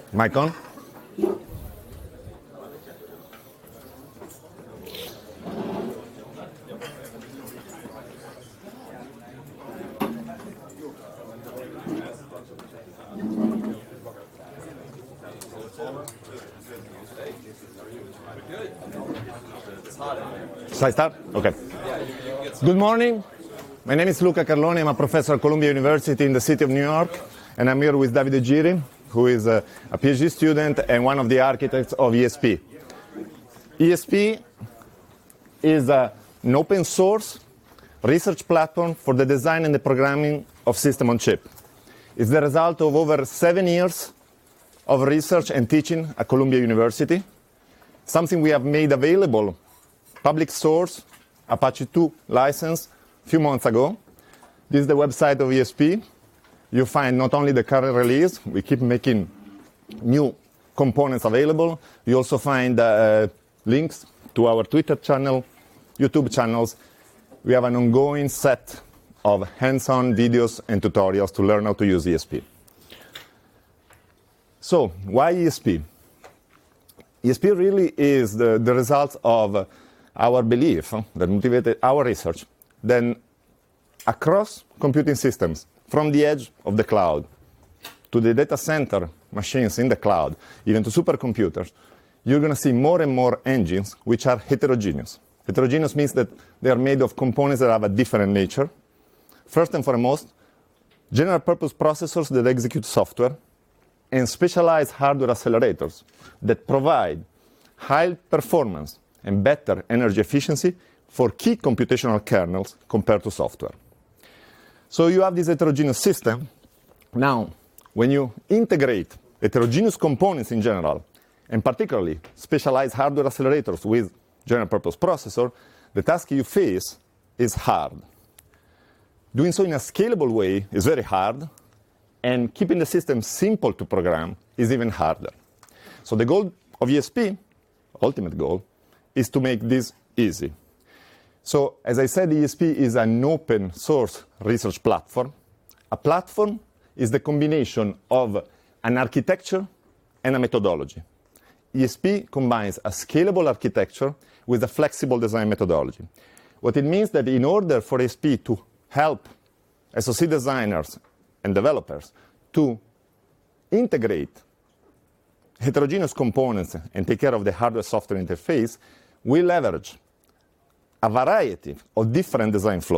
Mic on? Shall I start? Okay. Good morning. My name is Luca Carloni. I'm a professor at Columbia University in the city of New York, and I'm here with Davide Giri, who is a PhD student and one of the architects of ESP. ESP is an open source research platform for the design and the programming of system on chip. It's the result of over 7 years of research and teaching at Columbia University, something we have made available, public source, Apache 2 license, a few months ago. This is the website of ESP. You find not only the current release, we keep making new components available. You also find links to our Twitter channel, YouTube channels. We have an ongoing set of hands-on videos and tutorials to learn how to use ESP. So, why ESP? ESP really is the result of our belief that motivated our research. Then, across computing systems, from the edge of the cloud to the data center machines in the cloud, even to supercomputers, you're going to see more and more engines which are heterogeneous. Heterogeneous means that they are made of components that have a different nature. First and foremost, general-purpose processors that execute software and specialized hardware accelerators that provide high performance and better energy efficiency for key computational kernels compared to software. So you have this heterogeneous system. Now, when you integrate heterogeneous components in general, and particularly specialized hardware accelerators with general-purpose processor, the task you face is hard. Doing so in a scalable way is very hard, and keeping the system simple to program is even harder. So the goal of ESP, ultimate goal, is to make this easy. So, as I said, ESP is an open source research platform. A platform is the combination of an architecture and a methodology. ESP combines a scalable architecture with a flexible design methodology. What it means that in order for ESP to help SoC designers and developers to integrate heterogeneous components and take care of the hardware-software interface, we leverage a variety of different design flows